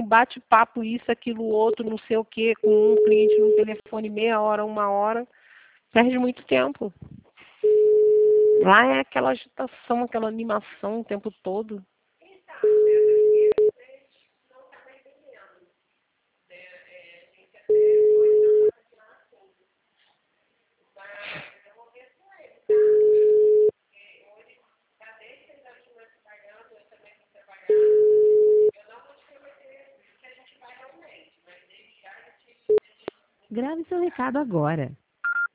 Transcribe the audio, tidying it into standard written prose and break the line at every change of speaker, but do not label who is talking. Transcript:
bate-papo, isso, aquilo, outro, não sei o quê, com um cliente no telefone meia hora, uma hora, perde muito tempo. Lá é aquela agitação, aquela animação o tempo todo.
Grave seu recado agora.